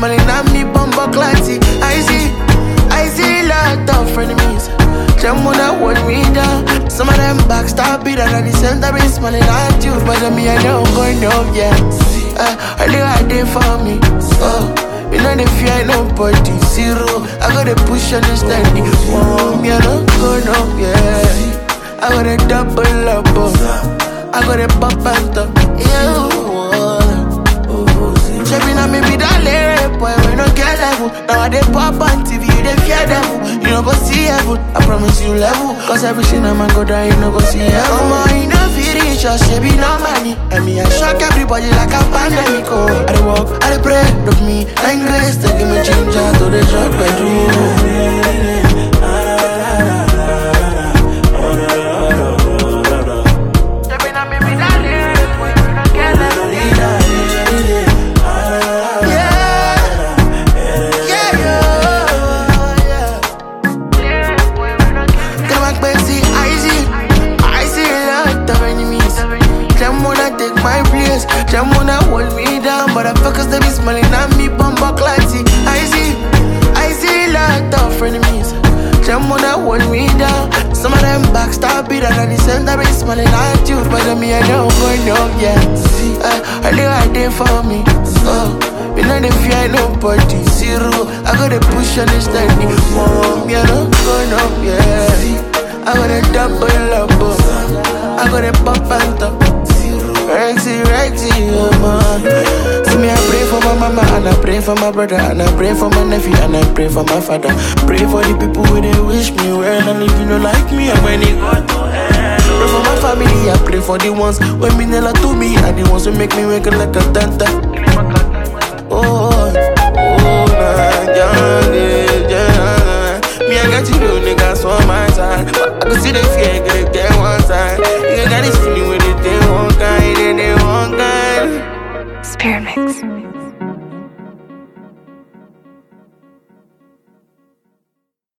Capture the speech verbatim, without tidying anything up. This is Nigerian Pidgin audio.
smiling at me, bumbo classy. I see, I see a lot of frenemies. Them wanna hold me down. Some of them backstab it, and at the center be smiling at you. But me, I don't go no, yeah. Uh, I live a day for me. Oh, you know the fear nobody zero. I gotta push understanding. Oh, me, I don't go no, yeah. I gotta double up. Oh. I gotta pop and top. Yeah. Checking on me be that lyric, boy, we no get level. Now I dey pop on T V, you dey fear devil. You no go see heaven, I promise you level. Cause everything I'm go down, you no go see heaven. Come on, you no feel rich, just say be no money. And me, I shock everybody like a pandemic. Oh, I dey walk, I dey pray, look me, like grace, to give me ginger to the drug bedroom. Them wanna hold me down, but I focus they be smiling at me, bumbo classy. I see, I see a lot of frenemies. Them wanna hold me down. Some of them backstab it, and at the center be smiling at you. But me, I don't go no, yeah. Uh, I live a day for me. Oh, you know the fear nobody zero. I gotta push understanding. Oh, me, I don't go no, yeah. I gotta double up. Oh. I gotta pop and top. Rexy, Rexy, oh man. See me, I pray for my mama, and I pray for my brother, and I pray for my nephew, and I pray for my father. Pray for the people who they wish me well, and if you don't like me, I'm when they go to hell. Pray for my family, I pray for the ones when me never to me, and the ones who make me wake up like a tanta. Oh, oh, nah, yeah, yeah, yeah. Me, I got you, niggas, so my